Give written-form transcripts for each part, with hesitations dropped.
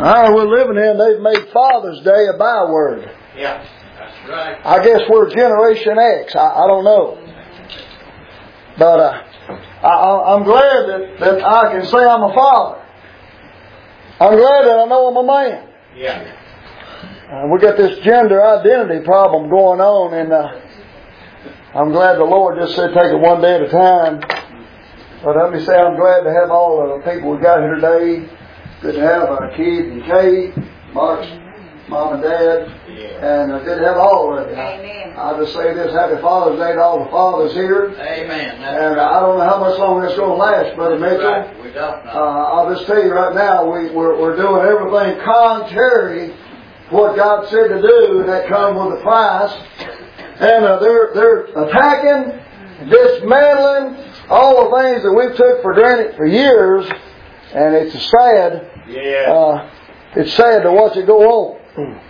We're living in, they've made Father's Day a byword. Yeah, that's right. I guess we're Generation X. I don't know. But I'm glad that I can say I'm a father. I'm glad that I know I'm a man. Yeah. We got this gender identity problem going on, and I'm glad the Lord just said take it one day at a time. But let me say I'm glad to have all the people we got here today. Good to have Keith and Kate, Mark's mom and dad, and good to have all of you. Amen. I'll just say this, Happy Father's Day to all the fathers here. Amen. And I don't know how much longer it's going to last, Brother Mitchell. Right. We don't know. I'll just tell you right now, we're doing everything contrary to what God said to do, and that comes with a price. And they're attacking, dismantling all the things that we took for granted for years, and it's sad. Yeah. It's sad to watch it go on.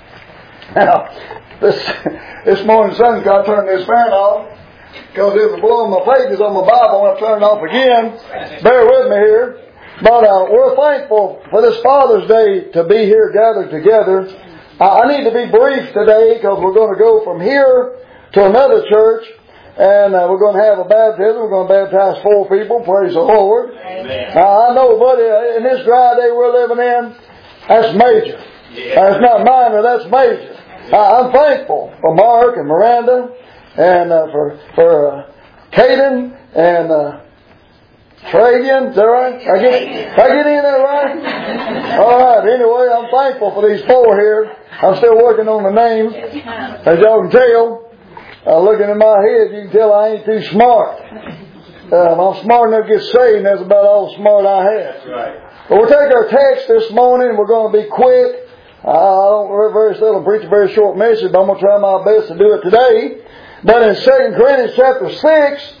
Now, this morning, son's got to turn this fan off because it was blowing my pages on my Bible when I turn it off again. Bear with me here. But we're thankful for this Father's Day to be here gathered together. I need to be brief today because we're going to go from here to another church. And we're going to have a baptism. We're going to baptize 4 people. Praise the Lord. Amen. Now, I know, buddy, in this dry day we're living in, that's major. Yeah. That's not minor, that's major. I'm thankful for Mark and Miranda and for Caden and Travian. Is that right? I get in there right? All right. Anyway, I'm thankful for these 4 here. I'm still working on the names, as y'all can tell. Looking in my head, you can tell I ain't too smart. I'm smart enough to get saved, and that's about all the smart I have. That's right. But we'll take our text this morning. We're going to be quick. I don't very seldom preach a very short message, but I'm going to try my best to do it today. But in 2 Corinthians chapter 6,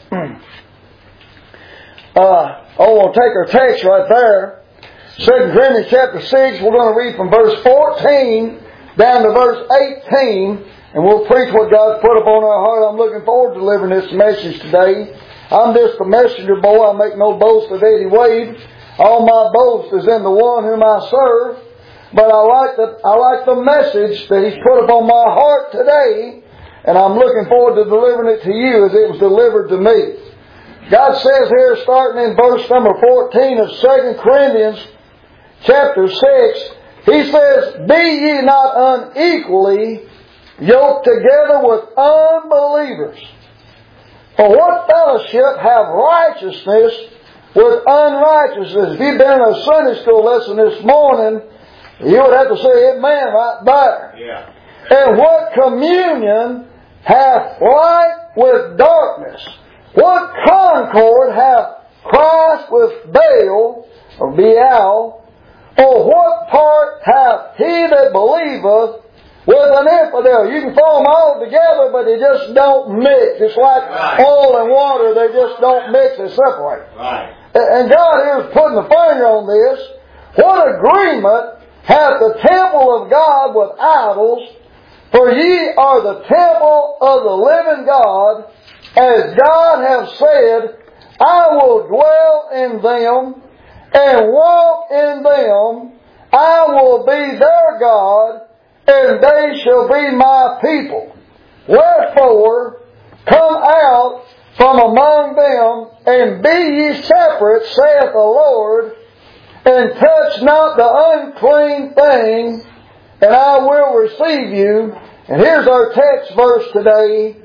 I want to take our text right there. 2 Corinthians chapter 6, we're going to read from verse 14 down to verse 18. And we'll preach what God's put upon our heart. I'm looking forward to delivering this message today. I'm just a messenger boy. I make no boast of Eddie Wade. All my boast is in the one whom I serve. But I like the message that He's put upon my heart today. And I'm looking forward to delivering it to you as it was delivered to me. God says here, starting in verse number 14 of 2 Corinthians chapter 6, He says, Be ye not unequally yoked together with unbelievers. For what fellowship have righteousness with unrighteousness? If you've been in a Sunday school lesson this morning, you would have to say amen right there. Yeah. And what communion hath light with darkness? What concord hath Christ with Baal, or Baal? Or what part hath he that believeth with an infidel? You can throw them all together, but they just don't mix. It's like oil and water. They just don't mix. They separate. Right. And God here is putting the finger on this. What agreement hath the temple of God with idols? For ye are the temple of the living God, as God hath said, I will dwell in them and walk in them. I will be their God, and they shall be my people. Wherefore, come out from among them, and be ye separate, saith the Lord, and touch not the unclean thing, and I will receive you. And here's our text verse today.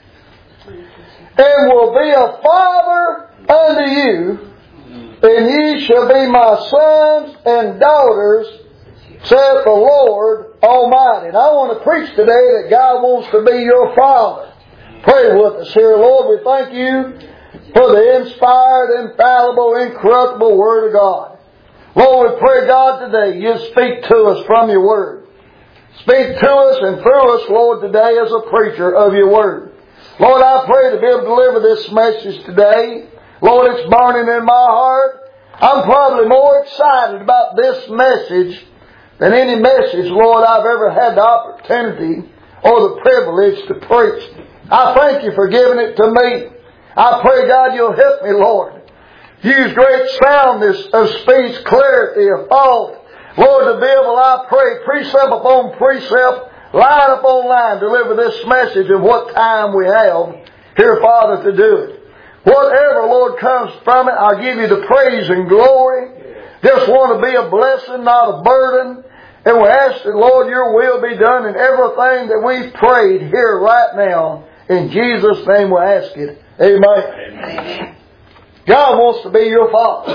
And will be a father unto you, and ye shall be my sons and daughters, saith the Lord Almighty. And I want to preach today that God wants to be your Father. Pray with us here. Lord, we thank you for the inspired, infallible, incorruptible Word of God. Lord, we pray, God, today you speak to us from your Word. Speak to us and through us, Lord, today as a preacher of your Word. Lord, I pray to be able to deliver this message today. Lord, it's burning in my heart. I'm probably more excited about this message than any message, Lord, I've ever had the opportunity or the privilege to preach. I thank you for giving it to me. I pray, God, you'll help me, Lord. Use great soundness of speech, clarity of thought, Lord, to be able, I pray, precept upon precept, line upon line, deliver this message of what time we have here, Father, to do it. Whatever, Lord, comes from it, I'll give you the praise and glory. Just want to be a blessing, not a burden. And we ask that, Lord, your will be done in everything that we've prayed here right now. In Jesus' name we ask it. Amen. God wants to be your Father.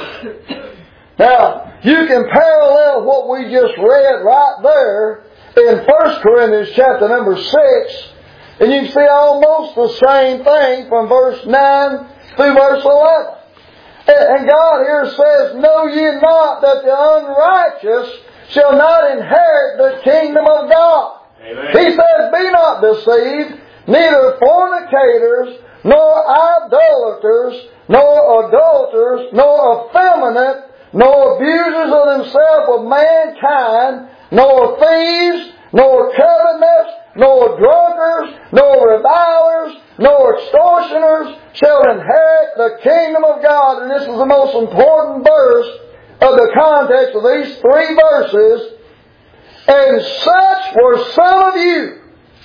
Now, you can parallel what we just read right there in 1 Corinthians chapter number 6, and you can see almost the same thing from verse 9 through verse 11. And God here says, know ye not that the unrighteous shall not inherit the kingdom of God. Amen. He says, be not deceived, neither fornicators, nor idolaters, nor adulterers, nor effeminate, nor abusers of themselves of mankind, nor thieves, nor covetous, nor drunkards, nor revilers, nor extortioners shall inherit the kingdom of God. And this is the most important verse of the context of these 3 verses. And such were some of you,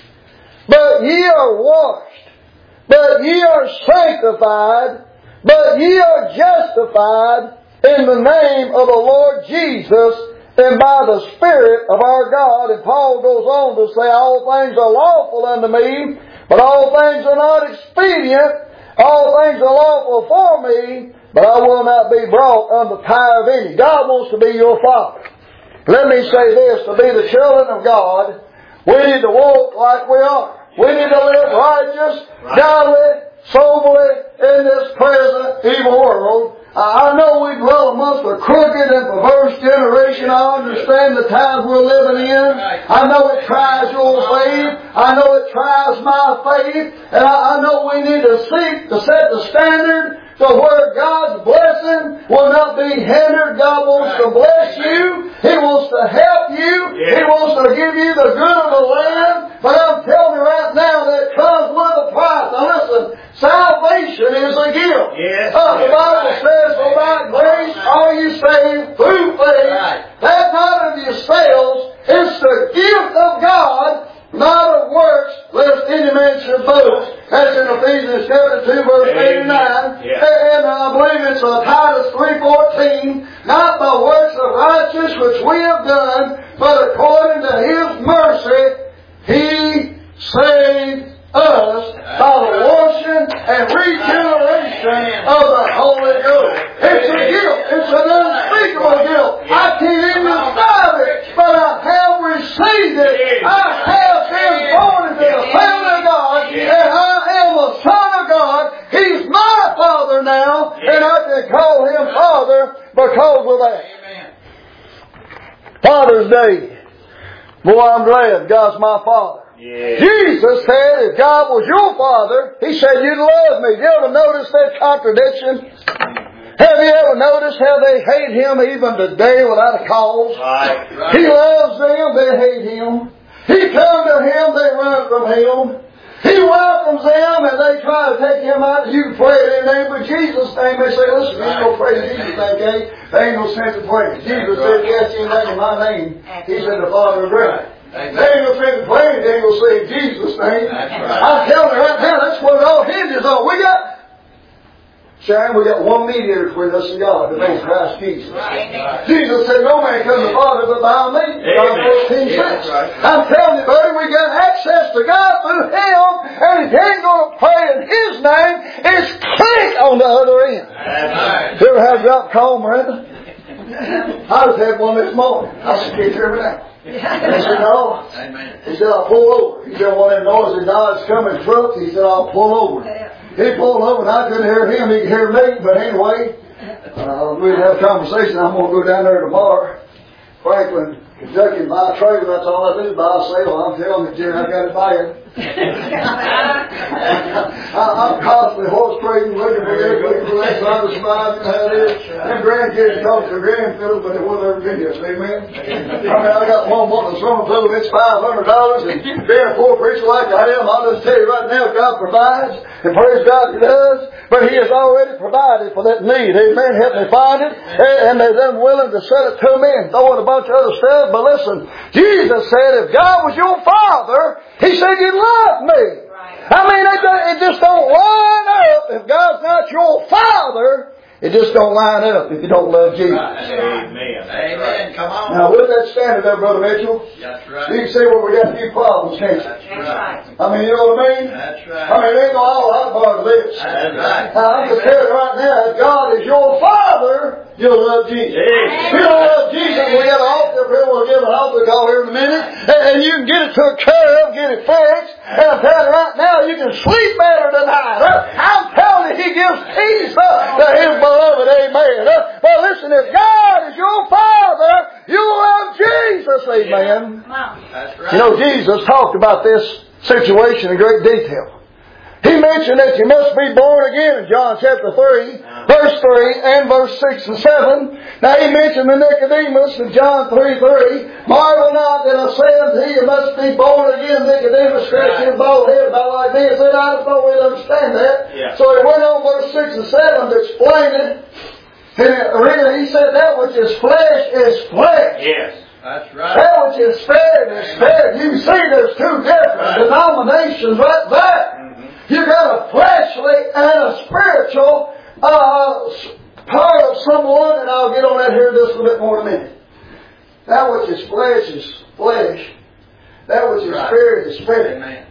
but ye are washed, but ye are sanctified, but ye are justified in the name of the Lord Jesus and by the Spirit of our God. And Paul goes on to say, all things are lawful unto me, but all things are not expedient. All things are lawful for me, but I will not be brought under tie of any. God wants to be your Father. Let me say this, to be the children of God, we need to walk like we are. We need to live righteous, godly, soberly in this present evil world. I know we dwell amongst a crooked and perverse generation. I understand the times we're living in. I know it tries your faith. I know it tries my faith. And I know we need to seek to set the standard to where God's blessing will not be hindered. God wants to bless you. He wants to help you. He wants to give you the good of the land. But I'm telling you right now that it comes with a price. Now listen, salvation is a gift. The Bible says, for by grace are you saved through faith. That not of yourselves. It's the gift of God, not of works, lest any man should boast. That's in Ephesians chapter 2, verse 8 and 9. And I believe it's Titus 3:14. Not by works of righteousness which we have done, but according to His mercy, He saved us by the washing and regeneration of the Holy Ghost. It's a gift. It's an unspeakable gift. I can't even describe it, but I have received it. I have been born into the family of God, and I am a son of God. He's my Father now, and I can call Him Father because of that. Father's Day. Boy, I'm glad God's my Father. Jesus said, if God was your Father, He said you'd love me. Have you ever noticed that contradiction? Have you ever noticed how they hate Him even today without a cause? He loves them, they hate Him. He comes to Him, they run from Him. He welcomes them and they try to take Him out. You can pray in His name, but Jesus' name, they say, listen, you ain't going to pray in Jesus' name, okay? There ain't no sense in praying. Jesus said, cast anything in my name. He said, the Father is right. They ain't going to say praying, they ain't going to say Jesus' name. I'm telling you right now, that's what it all hinges on. Sharon, we got one mediator between us and God, the man Christ Jesus. Jesus said, no man comes to the Father but by me. John 14:6. I'm telling you, buddy, we got access to God through Him, and if you ain't going to pray in His name, it's click on the other end. You ever had a drop call, Miranda? I just had one this morning. I said, can't hear me now. He said, no. He said, I'll pull over. He said, one of them noisy Dodge coming trucks. He said, I'll pull over. He pulled over and I couldn't hear him. He could hear me. But anyway, we had a conversation. I'm going to go down there tomorrow. Franklin, Kentucky, buy a trailer. That's all I do, buy a sale. I'm telling you, Jerry, I got it bad. I'm constantly horse trading, looking for this, looking for that, trying to survive and how it is. Them grandkids talk to their grandchildren, but they won't ever be this. Amen? I got one wanting to swimming pool, and it's $500, and being a poor preacher like I am, I'll just tell you right now, God provides, and praise God He does. but He has already provided for that need. Amen. Help me find it. And they're then willing to sell it to me and throw in a bunch of other stuff. But listen, Jesus said, if God was your Father, He said you'd love me. I mean, it just don't line up. If God's not your Father, it just don't line up if you don't love Jesus. Amen. Amen. Come on. Now, with that standard there, Brother Mitchell, that's right. You can see where we got a few problems, can't you? That's right. I mean, you know what I mean? That's right. I mean, it ain't no all hot bar to this. That's right. Now, I'm just telling you right now, if God is your Father, you'll love Jesus. If you don't love Jesus, we got an altar up here. We'll give an altar call here in a minute. And you can get it took care of, get it fixed. And I'm telling you right now, you can sleep better tonight. I'm telling you, He gives peace to His beloved. Amen. But listen, if God is your Father, you'll love Jesus. Amen. That's right. You know, Jesus talked about this situation in great detail. He mentioned that you must be born again in John chapter 3, verse 3 and verse 6 and 7. Now He mentioned to Nicodemus in John 3:3, marvel not that I say unto you, you must be born again. Nicodemus scratched his bald head about like me and said, I just don't really understand that. Yeah. So he went on verse 6 and 7 to explain it. And really, he said that which is flesh is flesh. Yes. That's right. That which is spirit is spirit. You see there's two different denominations right there. You got a fleshly and a spiritual part of someone, and I'll get on that here just a little bit more in a minute. That which is flesh is flesh. That which is spirit is spirit. Amen.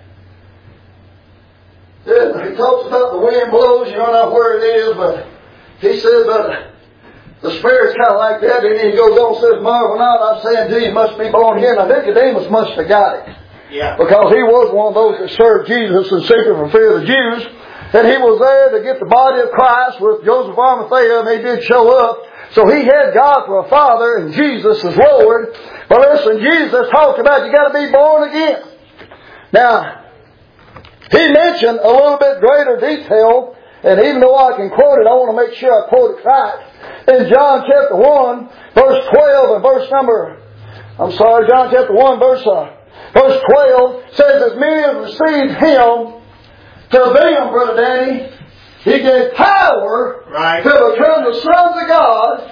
He talks about the wind blows, you don't know where it is, but he says that the Spirit's kind of like that, and then he goes on and says, marvel not, I'm saying to you, you must be born again. Now Nicodemus must have got it. Yeah. Because he was one of those that served Jesus and seeking for fear of the Jews. And he was there to get the body of Christ with Joseph of Arimathea, and he did show up. So he had God for a Father and Jesus as Lord. But listen, Jesus talked about you got to be born again. Now, he mentioned a little bit greater detail, and even though I can quote it, I want to make sure I quote it right. In John chapter 1, verse 12 and John chapter 1, verse 12 says, as many as received Him, to them, Brother Danny, He gave power to become the sons of God,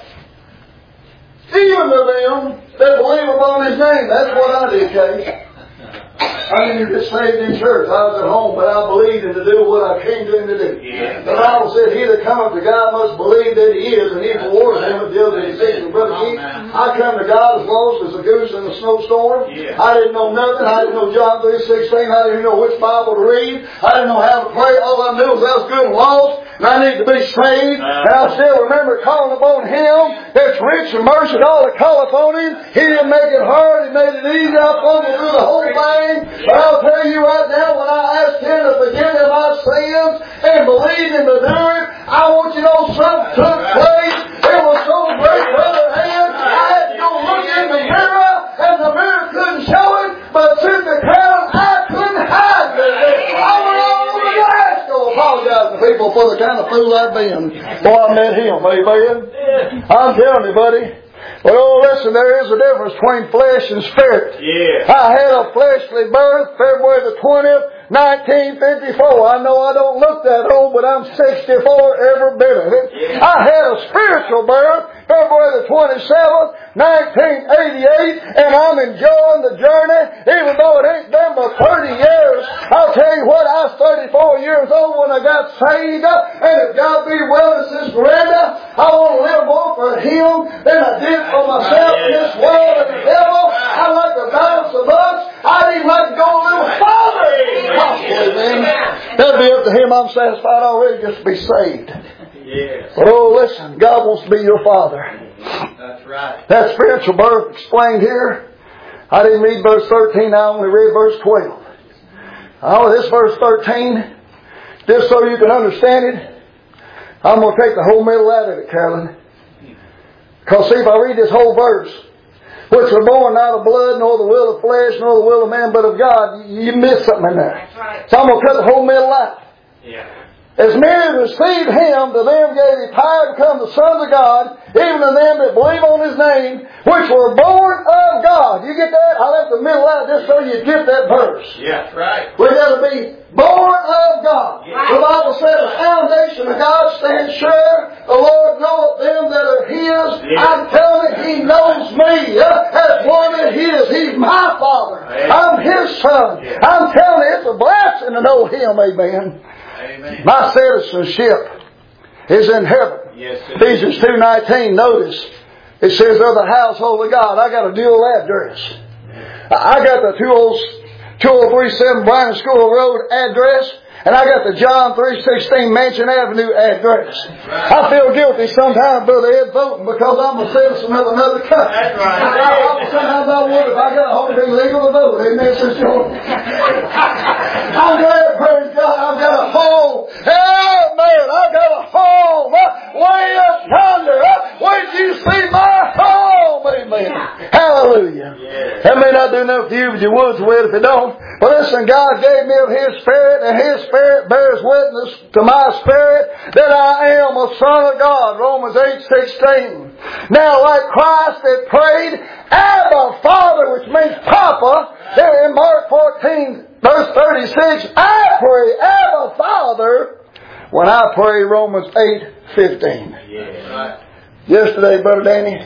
even to them that believe upon His name. That's what I did, Kay. I didn't get saved in church. I was at home, but I believed in to do what I came to Him to do. Yeah. The Bible said, he that cometh to God must believe that He is, and He rewards him that deals in His kingdom. Brother Keith, I come to God as lost as a goose in a snowstorm. Yeah. I didn't know nothing. I didn't know John 3:16. I didn't know which Bible to read. I didn't know how to pray. All I knew was I was good and lost, and I need to be saved. And I still remember calling upon Him that's rich and mercy. All the call upon Him. He didn't make it hard. He made it easy. I fumbled through the whole thing. But I'll tell you right now, when I asked Him to forgive me my sins and believe Him to do it, I want you to know something took place. It was so great, Brother Hand. I had to go look in the mirror, and the mirror couldn't show it, but since the crowd, I couldn't hide it. I went all over Glasgow apologizing to people for the kind of fool I've been before I met Him. Amen? I'm telling you, buddy. But listen, there is a difference between flesh and spirit. Yeah. I had a fleshly birth February the 20th, 1954. I know I don't look that old, but I'm 64 every bit of it. Yeah. I had a spiritual birth February the 27th, 1988, and I'm enjoying the journey, even though it ain't been but 30 years. I'll tell you what, I was 34 years old when I got saved, and if God be willing, Sister Miranda, I want to live more for Him than I did for myself in this world and the devil. I like to balance the books. I'd even like to go a little farther. Amen. That'd be up to Him. I'm satisfied already just to be saved. Yes. But listen, God wants to be your Father. That's right. That spiritual birth explained here. I didn't read verse 13, I only read verse 12. This verse 13, just so you can understand it, I'm going to take the whole middle out of it, Carolyn. Because see, if I read this whole verse, which were born not of blood, nor the will of flesh, nor the will of man, but of God, you miss something in there. That's right. So I'm going to cut the whole middle out. Yeah. As many as received Him, to them gave He power to become the sons of God, even to them that believe on His name, which were born of God. You get that? I'll let left the middle out just so you get that verse. Yeah, right. We got to be born of God. Yeah. The Bible says the foundation of God stands sure. The Lord knoweth them that are His. Yeah. I'm telling you, He knows me as one of His. He's my Father. Amen. I'm His Son. Yeah. I'm telling you, it's a blessing to know Him. Amen. Amen. My citizenship is in heaven. Yes, sir. Ephesians 2:19, notice, it says of the household of God. I got a dual address. I got the 2037 Bryan School Road address, and I got the John 3:16 Mansion Avenue address. I feel guilty sometimes, Brother Ed, voting because I'm a citizen of another country. That's right. Sometimes I wonder if I got a hold of being legal to vote. Amen, Sister Jordan. I'm glad, praise God, I've got a home. Amen. I've got a home way up yonder. Wait till you see my home. Amen. Hallelujah. Yeah. That may not do nothing for you, but you would if it don't. But listen, God gave me of His Spirit, and His Spirit bears witness to my spirit that I am a son of God. Romans 8:16. Now, like Christ that prayed, Abba, Father, which means Papa, there in Mark 14, verse 36, I pray, Abba, Father, when I pray, Romans 8:15. Yeah. Right. Yesterday, Brother Danny,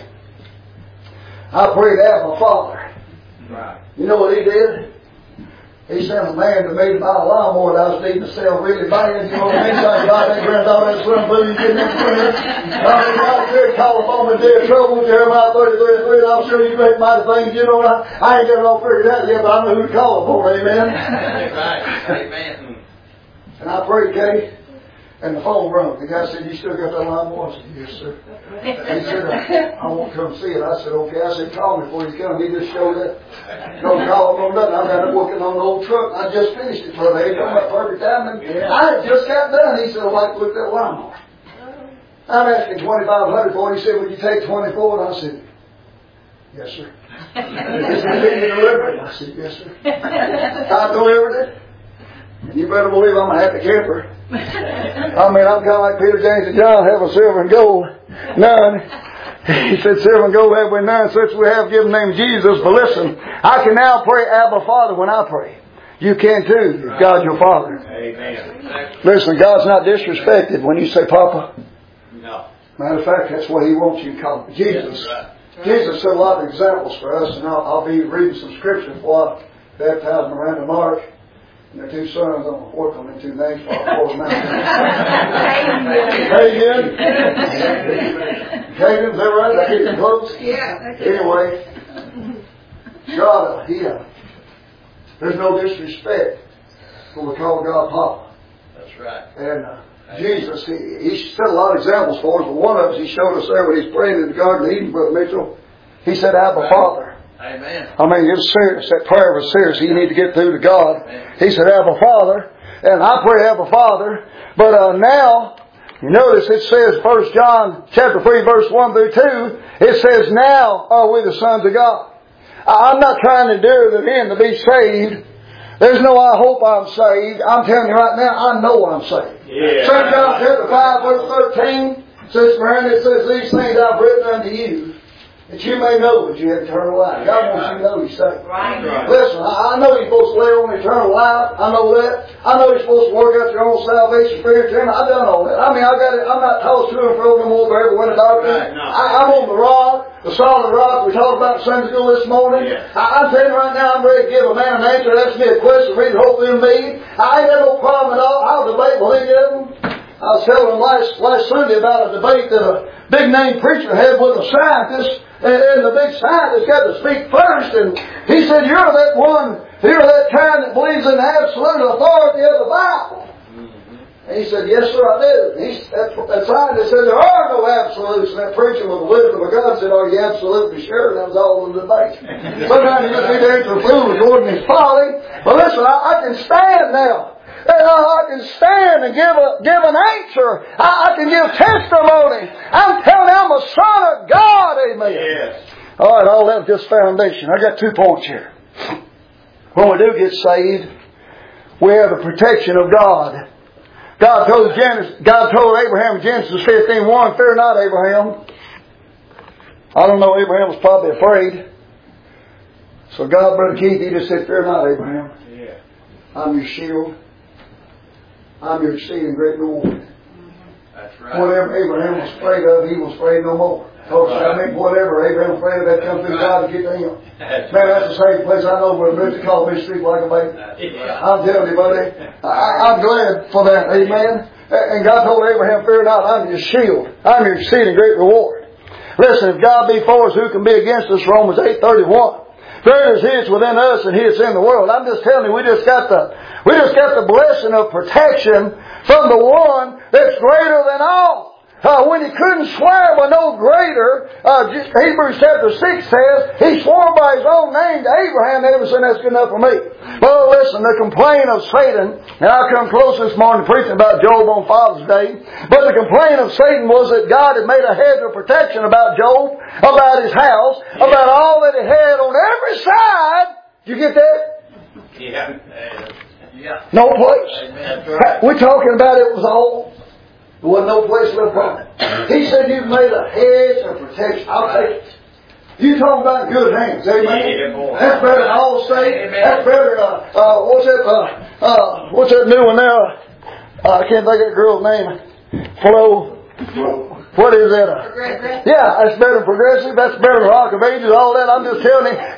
I prayed, Abba, Father. Right. You know what He did? He sent a man to me to buy a lawnmower that I was needing to sell really bad. You know what I mean? So I got that granddaughter, that son, blue, you get that friend. I mean, I could call upon me in day of trouble, Jeremiah 33:3, and I'm sure you make mighty things. You know, I ain't got it all figured out yet, but I know who to call upon. Amen. Right. Amen. And I prayed, Katie, and the phone rung. The guy said, you still got that lawnmower? I said, yes, sir. He said, I won't come see it. I said, okay. I said, call me before you come. He just showed up. No call him on nothing. I've got him working on the old truck. I just finished it for the day. Talking about perfect timing. I had just got done. He said, I'd like to look at that lawnmower. I'm asking $2,500 for it. He said, would you take 24? And I said, yes, sir. He said, did you deliver it? I said, yes, sir. I delivered it. And you better believe I'm a happy camper. I mean, I'm kind of like Peter, James, and John, have a silver and gold. None. He said, silver and gold have we none, such we have given name Jesus. But listen, I can now pray Abba Father when I pray. You can too, if God's your Father. Amen. Listen, God's not disrespected when you say Papa. No. Matter of fact, that's what He wants you to call Him. Jesus. Jesus set a lot of examples for us, and I'll be reading some scripture before I baptize Miranda Mark. And their two sons, I'm going to work on them two names for the mountain. Caden. Caden, is that right? Did I get them close? Yeah. Anyway, God, there's no disrespect when we call God Papa. That's right. And Jesus, he set a lot of examples for us, but one of us He showed us there when He's praying in the Garden of Eden, Brother Mitchell. He said, Abba, Father. Amen. I mean, it was serious. That prayer was serious. You need to get through to God. He said, Abba, Father. And I pray, Abba, Father. But now, you notice it says, 1 John chapter 3, verse 1 through 2, it says, now are we the sons of God. I'm not trying to endure the end to be saved. There's no I hope I'm saved. I'm telling you right now, I know I'm saved. Yeah. 2 John chapter 5, verse 13, says, it says, these things I've written unto you, that you may know that you have eternal life. God wants you to know He's saved. Right. Listen, I know you're supposed to live on eternal life. I know that. I know you're supposed to work out your own salvation spiritually. I've done all that. I mean, I got it. I'm not tossed to and fro no more by every wind of doctrine. Right, no. I'm on the rock, the solid rock we talked about in Sunday school this morning. Yeah. I'm telling you right now, I'm ready to give a man an answer. Ask me a question, read hope in me. I ain't got no problem at all. I'll debate with any of them. I was telling them last Sunday about a debate that a big name preacher had with a scientist. And the big scientist got to speak first, and he said, you're that kind that believes in the absolute authority of the Bible. Mm-hmm. And he said, yes, sir, I do. That scientist said, there are no absolutes. And that preacher with the wisdom of God said, are you absolutely sure? And that was all in the debate. Sometimes you just need to answer a fool according to his folly. But listen, I can stand now. I can stand and give an answer. I can give testimony. I'm telling you, I'm a son of God. Amen. Yes. All right, all that just foundation. I got 2 points here. When we do get saved, we have the protection of God. God told Abraham in Genesis 15:1, fear not, Abraham. I don't know, Abraham was probably afraid. So God, Brother Keith, you just sit there not, Abraham. Yeah. I'm your shield. I'm your exceeding great reward. That's right. Whatever Abraham was afraid of, he was afraid no more. I mean, whatever Abraham was afraid of, that come through God to get to him. Man, that's the same place I know where Richard called me sleep like a baby. I'm telling you, buddy. I'm glad for that. Amen. And God told Abraham, fear not, I'm your shield. I'm your exceeding great reward. Listen, if God be for us, who can be against us? Romans 8:31. Greater is He that's within us than He that's in the world. I'm just telling you, we just got the blessing of protection from the one that's greater than all. When He couldn't swear by no greater, Hebrews chapter 6 says, He swore by His own name to Abraham, and everything that's good enough for me. Well, listen, the complaint of Satan, and I'll come close this morning preaching about Job on Father's Day, but the complaint of Satan was that God had made a hedge of protection about Job, about his house, about all that he had on every side. Did you get that? Yeah. No place. That's right. We're talking about it was all. There wasn't no place left from it. He said you've made a hedge of protection. I'll take it. You talking about good hands, amen? Yeah, that's better than Allstate. Amen. That's better than, what's that new one there? I can't think of that girl's name. Flo. What is that? Progressive. Yeah, that's better than Progressive. That's better than Rock of Ages, all that. I'm just telling him.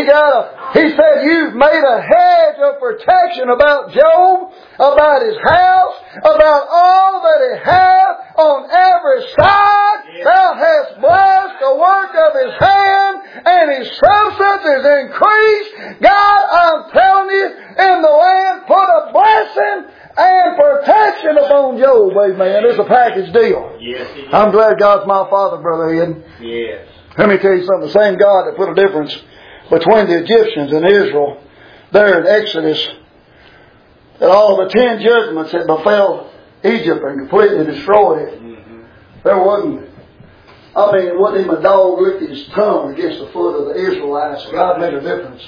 He said you've made a hedge of protection about Job, about his house, about all that he hath on every side. Yeah. Thou hast blessed the work of his hand, and his substance is increased. God, I'm telling you, in the land, put a blessing and protection upon Job, amen. It's a package deal. Yes, I'm glad God's my Father, Brother Ed. Yes. Let me tell you something. The same God that put a difference between the Egyptians and Israel there in Exodus, that all the 10 judgments that befell Egypt and completely destroyed it. Mm-hmm. There wasn't, it wasn't even a dog licked his tongue against the foot of the Israelites. God made a difference.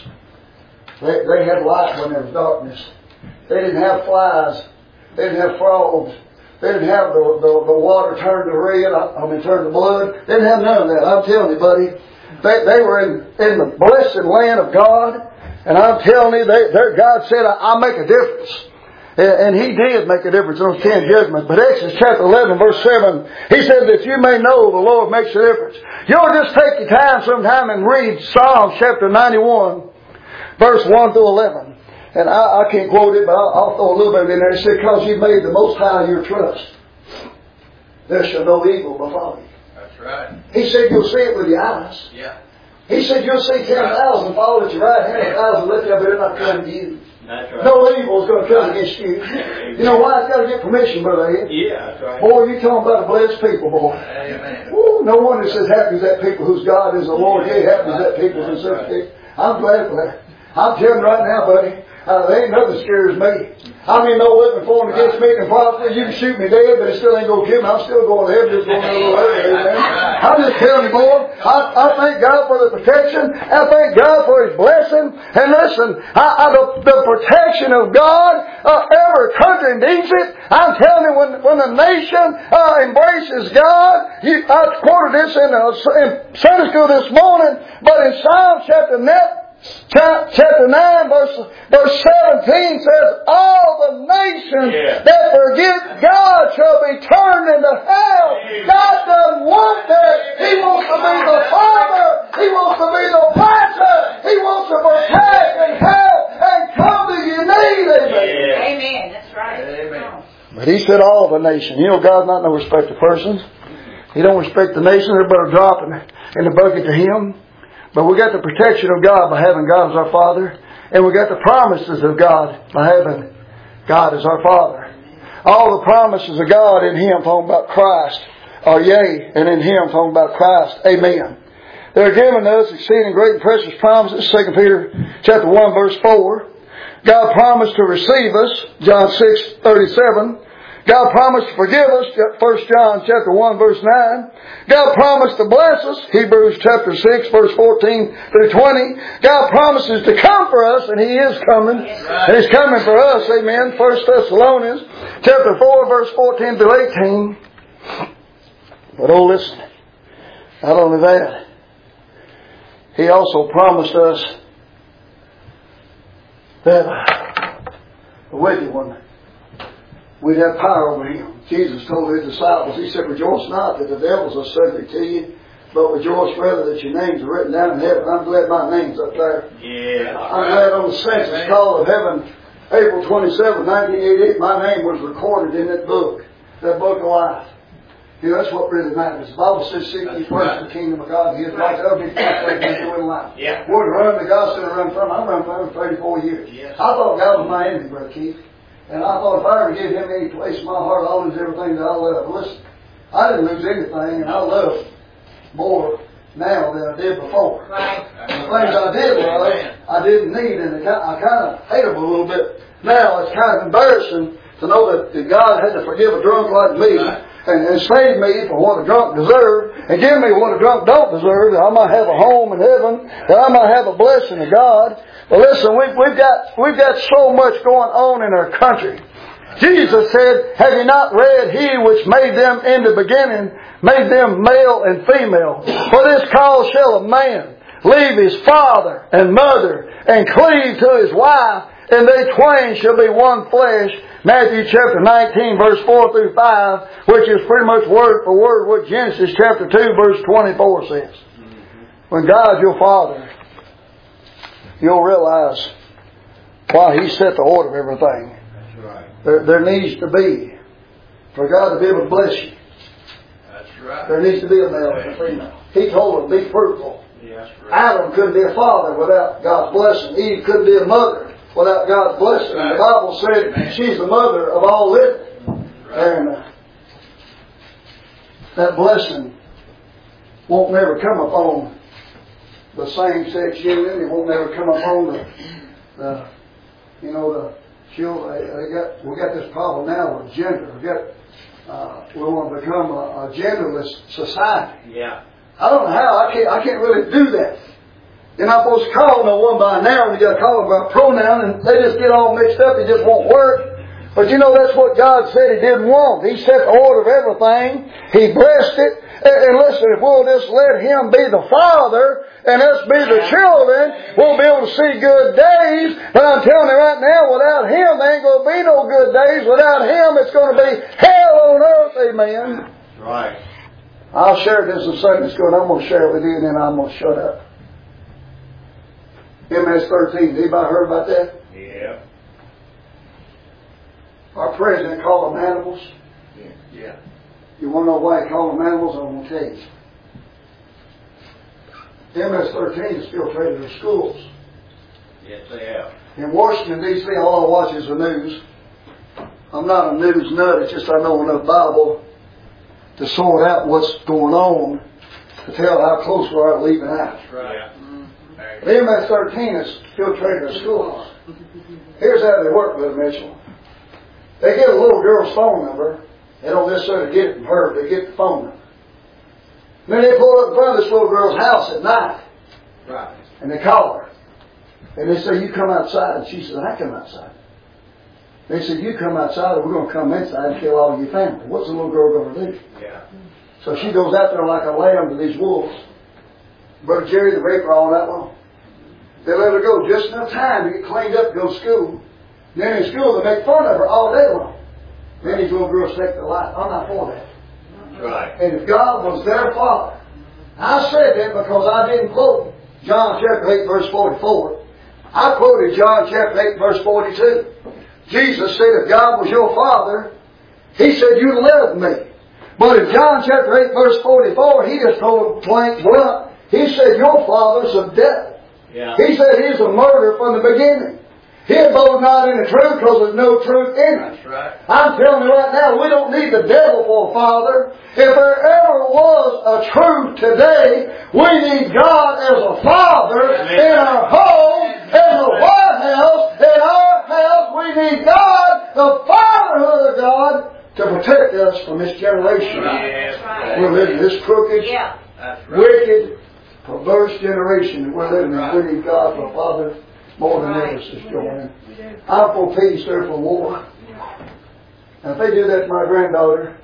They had light when there was darkness. They didn't have flies. They didn't have frogs. They didn't have the water turned to red, turned to blood. They didn't have none of that. I'm telling you, buddy. They were in the blessed land of God. And I'm telling you, God said, I'll make a difference. And He did make a difference in those 10 judgments. But Exodus chapter 11, verse 7, He said that you may know the Lord makes a difference. You'll just take your time sometime and read Psalm chapter 91, verse 1 through 11. And I can't quote it, but I'll throw a little bit in there. It said, because you made the Most High your trust, there shall no evil befall you. That's right. He said you'll see it with your eyes. Yeah. He said you'll see 10,000 fall at your right hand, 1,000 left you, but they're not coming to you. That's right. No evil is going to come against you. You know why? It's got to get permission, Brother Ed. Yeah, that's right. Boy, you're talking about a blessed people, boy. Amen. Ooh, no wonder it says happy is that people whose God is the Lord. Yeah, happy is that people whose right. I'm glad for that. I'm telling you right now, buddy. There ain't nothing scares me. No weapon formed against me can prosper. You can shoot me dead, but it still ain't going to kill me. I'm still going to heaven, just going to go to heaven. I'm just telling you, boy. I thank God for the protection. I thank God for His blessing. And listen, the protection of God, every country needs it. I'm telling you, when the nation embraces God, I quoted this in Sunday school this morning, but in Psalm chapter 9, verse 17 says, all the nations that forget God shall be turned into hell. God doesn't want that. He wants to be the Father. He wants to be the Master. He wants to protect and help and come to your need. Amen. That's right. Amen. But He said all the nations. God's not no respect of persons. He don't respect the nation. They're better drop in the bucket to Him. But we got the protection of God by having God as our Father. And we got the promises of God by having God as our Father. All the promises of God in Him talking about Christ are yea, and in Him talking about Christ. Amen. They're giving us exceeding great and precious promises. 2 Peter chapter 1 verse 4. God promised to receive us. John 6:37. God promised to forgive us, 1 John chapter 1 verse 9. God promised to bless us, Hebrews chapter 6 verse 14 through 20. God promises to come for us, and He is coming. And He's coming for us, amen. 1 Thessalonians chapter 4 verse 14 through 18. But listen, not only that, He also promised us that the wicked one, we'd have power over him. Jesus told his disciples, he said, rejoice not that the devils are subject to you, but rejoice rather that your names are written down in heaven. I'm glad my name's up there. Yeah. I'm glad on the census call of heaven, April 27, 1988, my name was recorded in that book of life. You know, that's what really matters. The Bible says, seek ye first the kingdom of God and His life. That'll be the first thing you do in life. Yeah. Would run the gospel and run from him. I've run from him 34 years. Yes. I thought God was my enemy, Brother Keith. And I thought if I ever give him any place in my heart, I'll lose everything that I love. Listen, I didn't lose anything, and I love more now than I did before. Right. And the things I did love, I didn't need, and I kind of hate them a little bit. Now it's kind of embarrassing to know that God had to forgive a drunk like me and save me for what a drunk deserved and give me what a drunk don't deserve, that I might have a home in heaven, that I might have a blessing of God. But listen, we've got so much going on in our country. Jesus said, have you not read, He which made them in the beginning, made them male and female? For this cause shall a man leave his father and mother and cleave to his wife, and they twain shall be one flesh. Matthew chapter 19 verse 4 through 5, which is pretty much word for word what Genesis chapter 2 verse 24 says. When God's your Father, you'll realize why He set the order of everything. That's right. There needs to be, for God to be able to bless you, That's right. there needs to be a male and a female. He told them, be fruitful. Yes, right. Adam couldn't be a father without God's blessing. Eve couldn't be a mother without God's blessing. Right. The Bible said she's the mother of all living. Right. And that blessing won't never come upon the same-sex union. It won't never come upon the children. We got this problem now with gender. We want to become a genderless society. Yeah. I don't know how. I can't really do that. You're not supposed to call no one by a noun. You got to call them by a pronoun, and they just get all mixed up. It just won't work. But you know, that's what God said He didn't want. He set the order of everything. He blessed it. And listen, if we'll just let Him be the Father and us be the children, we'll be able to see good days. But I'm telling you right now, without Him, there ain't going to be no good days. Without Him, it's going to be hell on earth. Amen. Right. I'll share this in Sunday school, and I'm going to share it with you, and then I'm going to shut up. MS-13. Anybody heard about that? Yeah. Our president called them animals. Yeah. You want to know why he called them animals? I'm going to tell you. MS-13 is still traded in schools. Yes, they have. In Washington, D.C., all I watch is the news. I'm not a news nut. It's just I know enough Bible to sort out what's going on to tell how close we are to leaving out. That's right. Yeah. The MS-13 is still traded in schools. Here's how they work, Brother Mitchell. They get a little girl's phone number. They don't necessarily get it from her. They get the phone number. Then they pull up in front of this little girl's house at night. Right. And they call her. And they say, you come outside. And she says, I come outside. They said, you come outside or we're going to come inside and kill all your family. What's the little girl going to do? Yeah. So she goes out there like a lamb to these wolves. Brother Jerry, the rape her all that long. They let her go just enough time to get cleaned up to go to school. Then in school they make fun of her all day long. Then these little girls take their life. I'm not for that. Right. And if God was their Father, I said that because I didn't quote John chapter 8 verse 44. I quoted John chapter 8 verse 42. Jesus said if God was your Father, He said you loved me. But in John chapter 8 verse 44, He just told them blank blunt. He said your father's a devil. Yeah. He said he's a murderer from the beginning. He abode not in the truth because there's no truth in it. That's right. I'm telling you right now, we don't need the devil for a father. If there ever was a truth today, we need God as a father. Amen. In our home, in the White House, in our house. We need God, the fatherhood of God, to protect us from this generation. Yes. Right. We're living in this crooked, Yeah. That's right. wicked, perverse generation that we're living in. We need God for a father more than ever, Sister Joanne. I'm for peace, they're for war. And if they do that to my granddaughter,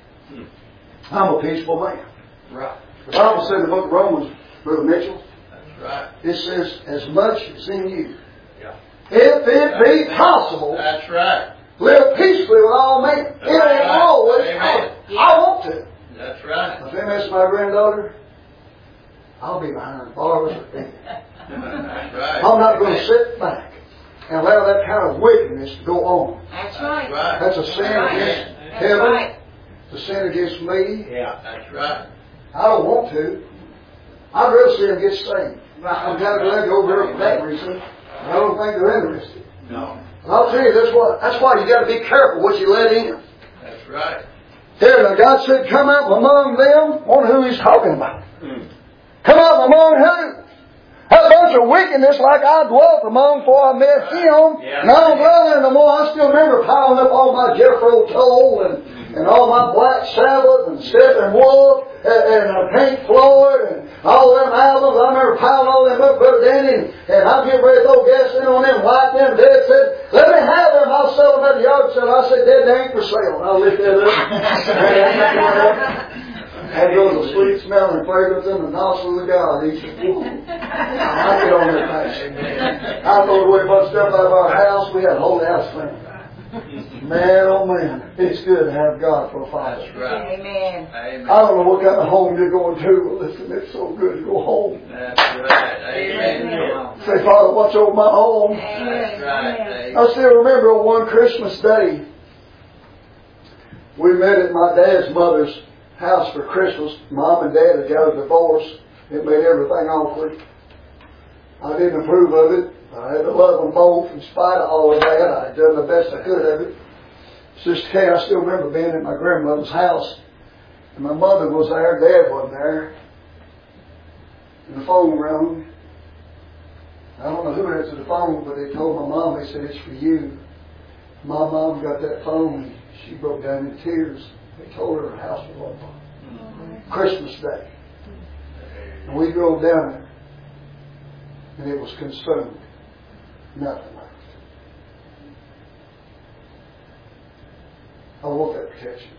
I'm a peaceful man. Right. The Bible said in the book of Romans, Brother Mitchell, That's right. it says, as much as in you Yeah. If it be possible, That's right. live peacefully with all men. It ain't right. always Amen. possible. I want to. That's right. If they miss my granddaughter, I'll be behind bars. That's right. I'm not going to sit back and allow that kind of wickedness to go on. That's right. Right. That's a sin That's against right. heaven. That's right. It's a sin against me. Yeah. That's right. I don't want to. I'd rather see them get saved. I'm kind of glad to go over there for that reason. I don't think they're interested. No. And I'll tell you that's why you got to be careful what you let in. That's right. Here, now God said, come out among them. I wonder who He's talking about. Come out among who? That bunch of wickedness like I dwelt among before I met Him. Yeah. And I don't dwell there no more. I still remember piling up all my Jethro Tull and all my Black Sabbath and Steppenwolf and Pink Floyd and all them albums. I remember piling all them up, Brother Danny, and I'm getting ready to throw gas in on them, light them. Dad said, let me have them. I'll sell them at the yard sale. I said, Dad, they ain't for sale. And I'll lift that up. Had those sweet smelling fragrance in the nostrils of God. He said, "Whoa." I get on that thing. I threw away a bunch of stuff out of our house. We had a whole house clean. Man, oh man, it's good to have God for a father. That's right. Amen. Amen. I don't know what kind of home you're going to. But listen, it's so good to go home. That's right. Amen. Say, Father, watch over my home. That's right. Amen. I still remember on one Christmas day, we met at my dad's mother's house for Christmas. Mom and Dad had got a divorce. It made everything awkward. I didn't approve of it. I had to love them both in spite of all of that. I had done the best I could of it. Sister Kay, I still remember being at my grandmother's house. And my mother was there. Dad wasn't there. And the phone rang. I don't know who answered the phone, but they told my mom, they said, it's for you. My mom got that phone and she broke down in tears. They told her house was on fire. Christmas Day. And we drove down there. And it was consumed. Nothing left. I want that protection.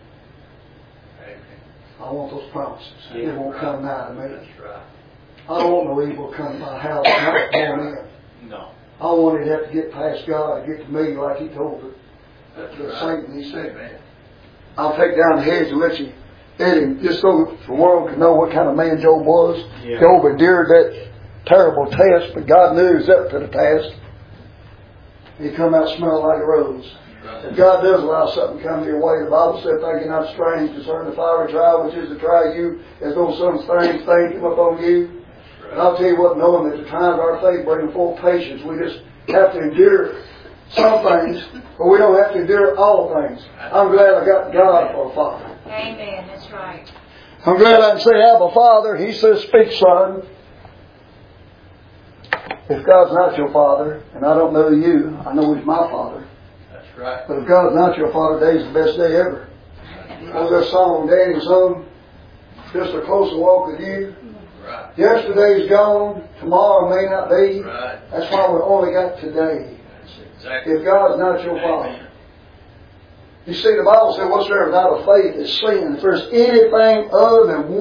I want those promises. It won't come nigh to me. That's right. I don't want no evil come to my house not going in. No. I want it to have to get past God and get to me like He told it. That's The right. Satan, He said, Amen. I'll take down the hedge and let you hit him, just so the world can know what kind of man Job was. Yeah. Job endured that terrible test, but God knew he was up to the task. He come out smelling like a rose. Right. If God does allow something to come your way, the Bible said, think ye not strange concerning the fiery trial which is to try you, as though some strange thing come upon you. Right. And I'll tell you what, knowing that the time of our faith bringing forth patience, we just have to endure some things, but we don't have to endure all things. I'm glad I got God for a father. Amen. That's right. I'm glad I can say, Abba, Father. He says, speak, son. If God's not your father, and I don't know you, I know He's my father. That's right. But if God's not your father, today's the best day ever. Oh, that song Danny sung, just a closer walk with you. Right. Yesterday's gone, tomorrow may not be. Right. That's why we only got today. That's exactly. If God's not your father. You see, the Bible said, whatsoever not of faith is sin. If there's anything other than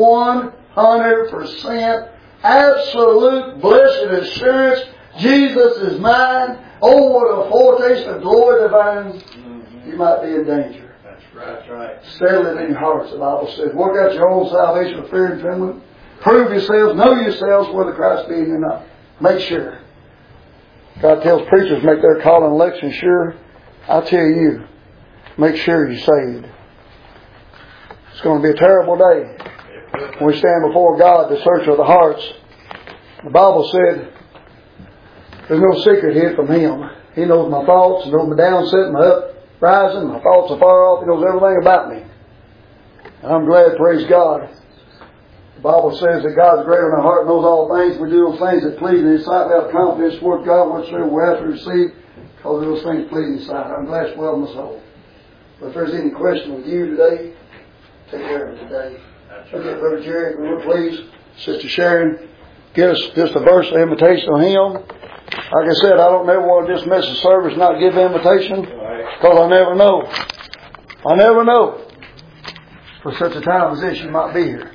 100% absolute blessed assurance, Jesus is mine. Oh, what a foretaste of glory divine. You might be in danger. That's right. That's right. Settle it in your hearts, the Bible says. Work out your own salvation with fear and trembling. Prove yourselves, know yourselves whether Christ be in you or not. Make sure. God tells preachers make their call and election sure. I tell you, make sure you're saved. It's going to be a terrible day when we stand before God to search of the hearts. The Bible said there's no secret hid from Him. He knows my thoughts, He knows my downsetting, my uprising, my thoughts are far off. He knows everything about me. And I'm glad, praise God. The Bible says that God's greater in our heart, knows all things. We do those things that please in His sight. We have confidence toward God, whatsoever we have to receive, because those things please in His sight. I'm glad it's well in my soul. But if there's any question with you today, take care of it today. Look at Brother Jerry, if you would please. Sister Sharon, give us just a verse of invitation on him. Like I said, I don't never want to dismiss the service, not give the invitation, because I never know. I never know. For such a time as this, you might be here.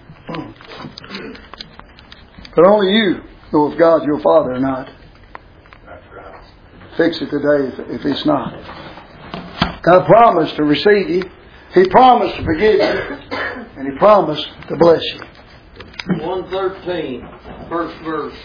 But only you know if God's your Father or not. That's right. fix it today if it's not. God promised to receive you. He promised to forgive you. And He promised to bless you. 113, first verse.